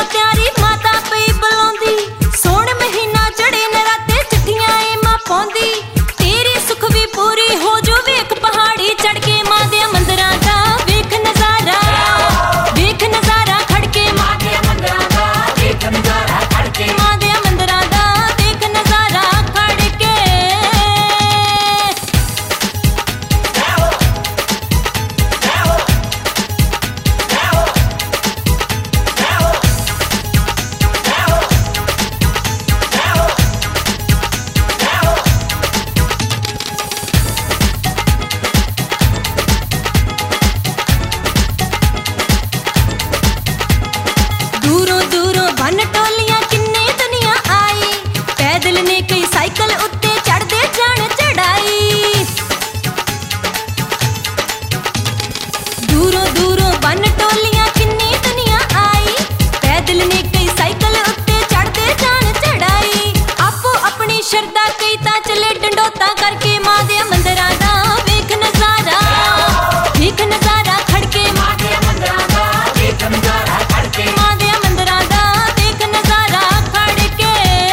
त्यारी माता पई बुलाउंदी सोण महीना चढ़े नराते चिट्ठियां ए मां पाउंदी तेरी सुख भी पूरी हो जो वेख पहाड़ी चढ़ के मां दे मंदरां दा वेख नजारा खड़के मां दे मंदरां दा वेख नजारा खड़के मां दे मंदरां दा वेख नजारा खड़के दूरों दूरों बन टोलियां किन्ने दुनिया आई पैदल ने कई साइकिल उत्ते चढ़दे जान चढ़ाई दूरों दूरों बन टोलियां किन्नी दुनिया आई पैदल ने कई साइकिल उत्ते चढ़दे जान चढ़ाई आपो अपनी श्रद्धा कई ता चले डंडोता करके मां दे मंदरां दा वेख नजारा खड़के मां दे मंदरां दा वेख नजारा खड़के मां दे मंदरां दा वेख नजारा खड़के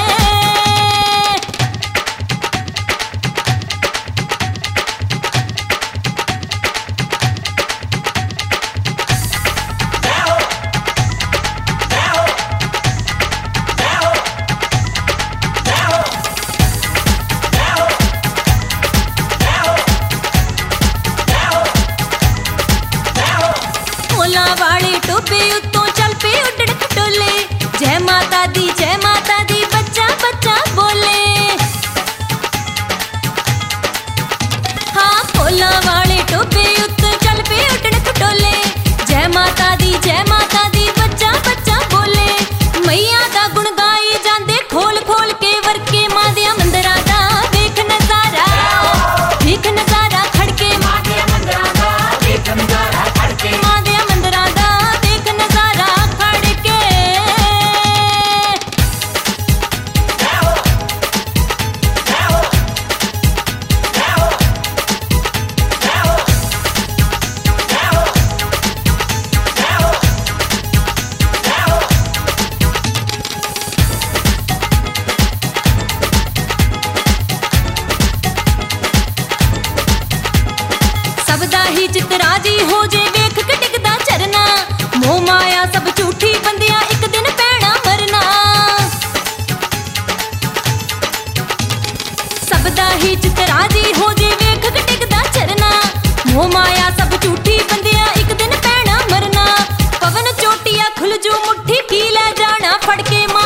फुल्लां वाले टोबे उत्तों चल पे उड्डण खटोले जय माता दी बच्चा बच्चा बोले हाँ फुल्लां वाले टोबे उत्तों चल पे उड्डण खटोले जय माता दी बच्चा बच्चा बोले मैया दा गुण गाई जांदे खोल खोल के वरके मां दे मंदरां दा वेख नजारा खड़के मां दे मंदरां दा वेख नजारा खड़के मां दे मंदरां दा वेख नजारा खड़के सबदा ही चित राजी हो जे वेख के टिकदा चरना मोह माया सब झूठी बंदिया एक दिन पैना मरना सबदा ही चित राजी हो जे वेख के टिकदा चरना मोह माया सब झूठी बंदिया एक दिन पैना मरना पवन चोटिया खुल जो मुट्ठी की ले जाना फड़के मां